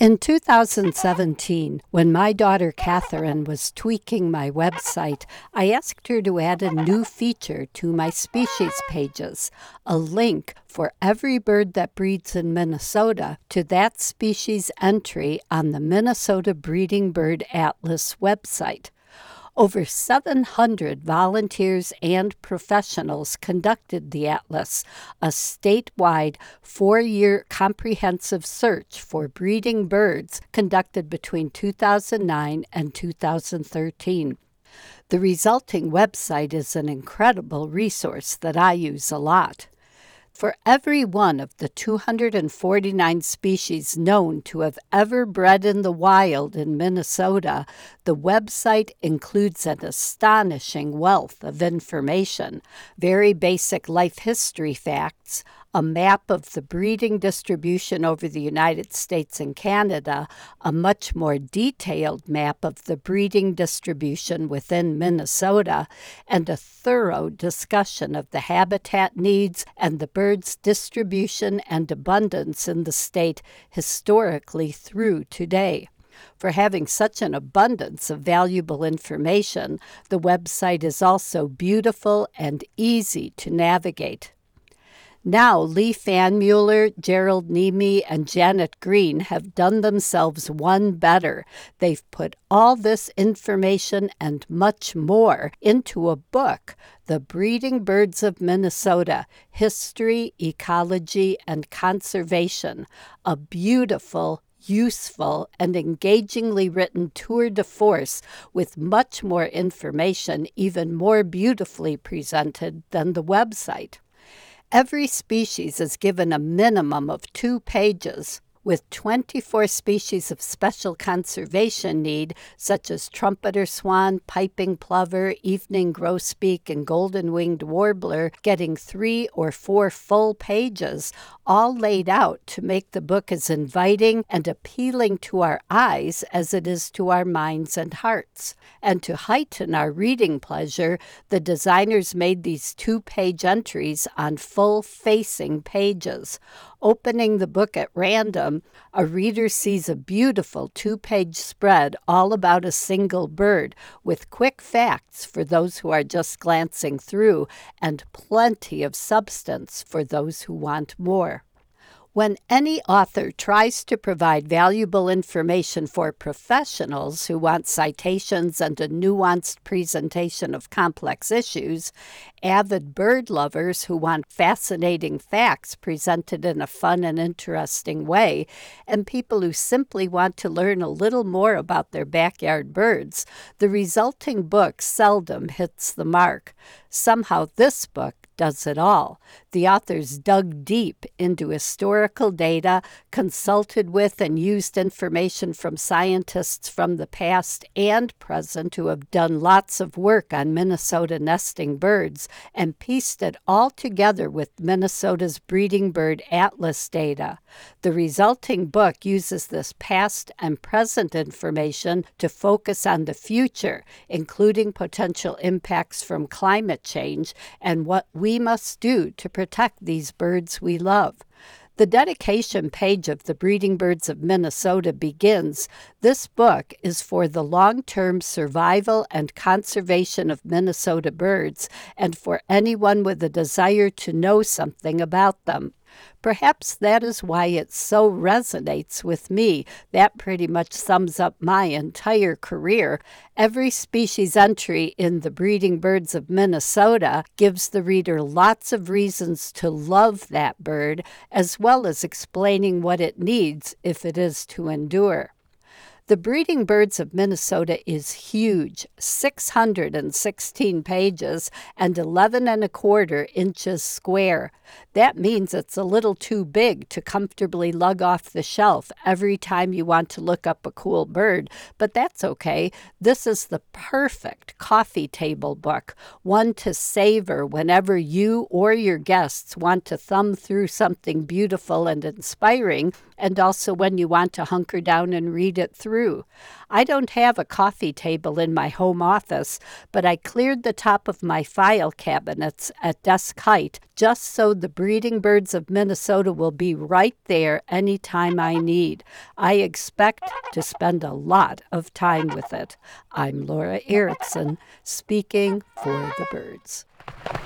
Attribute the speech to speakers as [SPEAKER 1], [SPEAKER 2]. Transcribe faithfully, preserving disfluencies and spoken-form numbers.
[SPEAKER 1] In two thousand seventeen, when my daughter Catherine was tweaking my website, I asked her to add a new feature to my species pages, a link for every bird that breeds in Minnesota to that species entry on the Minnesota Breeding Bird Atlas website. Over seven hundred volunteers and professionals conducted the Atlas, a statewide four-year comprehensive search for breeding birds conducted between two thousand nine and two thousand thirteen. The resulting website is an incredible resource that I use a lot. For every one of the two hundred forty-nine species known to have ever bred in the wild in Minnesota, the website includes an astonishing wealth of information, very basic life history facts, a map of the breeding distribution over the United States and Canada, a much more detailed map of the breeding distribution within Minnesota, and a thorough discussion of the habitat needs and the birds' distribution and abundance in the state historically through today. For having such an abundance of valuable information, the website is also beautiful and easy to navigate. Now, Lee Fanmueller, Gerald Nemi, and Janet Green have done themselves one better. They've put all this information and much more into a book, The Breeding Birds of Minnesota, History, Ecology, and Conservation, a beautiful, useful, and engagingly written tour de force with much more information, even more beautifully presented than the website. Every species is given a minimum of two pages, with twenty-four species of special conservation need, such as trumpeter swan, piping plover, evening grosbeak, and golden-winged warbler, getting three or four full pages, all laid out to make the book as inviting and appealing to our eyes as it is to our minds and hearts. And to heighten our reading pleasure, the designers made these two-page entries on full-facing pages. Opening the book at random, a reader sees a beautiful two-page spread all about a single bird, with quick facts for those who are just glancing through, and plenty of substance for those who want more. When any author tries to provide valuable information for professionals who want citations and a nuanced presentation of complex issues, avid bird lovers who want fascinating facts presented in a fun and interesting way, and people who simply want to learn a little more about their backyard birds, the resulting book seldom hits the mark. Somehow this book does it all. The authors dug deep into historical data, consulted with and used information from scientists from the past and present who have done lots of work on Minnesota nesting birds, and pieced it all together with Minnesota's Breeding Bird Atlas data. The resulting book uses this past and present information to focus on the future, including potential impacts from climate change and what we must do to protect these birds we love. The dedication page of the Breeding Birds of Minnesota begins, "This book is for the long-term survival and conservation of Minnesota birds and for anyone with a desire to know something about them." Perhaps that is why it so resonates with me. That pretty much sums up my entire career. Every species entry in the Breeding Birds of Minnesota gives the reader lots of reasons to love that bird, as well as explaining what it needs if it is to endure. The Breeding Birds of Minnesota is huge, six hundred sixteen pages and eleven and a quarter inches square. That means it's a little too big to comfortably lug off the shelf every time you want to look up a cool bird, but that's okay. This is the perfect coffee table book, one to savor whenever you or your guests want to thumb through something beautiful and inspiring, and also when you want to hunker down and read it through through. I don't have a coffee table in my home office, but I cleared the top of my file cabinets at desk height just so the breeding birds of Minnesota will be right there anytime I need. I expect to spend a lot of time with it. I'm Laura Erickson, speaking for the birds.